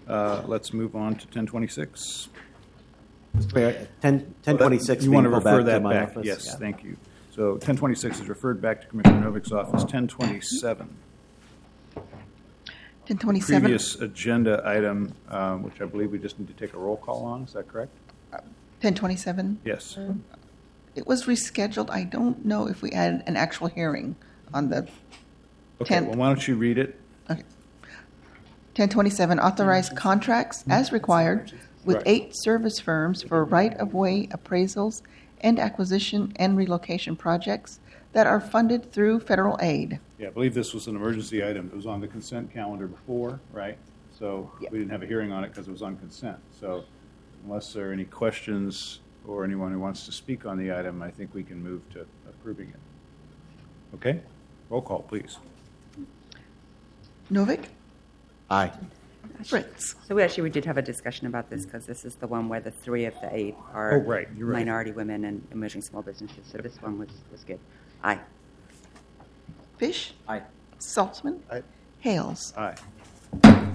Let's move on to 1026. Mr. Mayor, 1026 You want to being pulled refer back to that my back? office? Yes, Yeah. thank you. So 1026 is referred back to Commissioner Novick's office. 1027. 1027. Previous agenda item, which I believe we just need to take a roll call on. Is that correct? 1027. Yes. It was rescheduled. I don't know if we had an actual hearing on the Okay, 10th. well, why don't you read it? Okay. 1027, authorize contracts as required with Right. 8 service firms for right-of-way appraisals and acquisition and relocation projects that are funded through federal aid. Yeah, I believe this was an emergency item. It was on the consent calendar before, right? So Yep. we didn't have a hearing on it because it was on consent. So unless there are any questions or anyone who wants to speak on the item, I think we can move to approving it. Okay? Roll call, please. Novick? Aye. Fritz? So we did have a discussion about this because this is the one where the 3 of the 8 are Oh, right, you're right. minority women and emerging small businesses. So this one was good. Aye. Fish? Aye. Saltzman? Aye. Hales? Aye.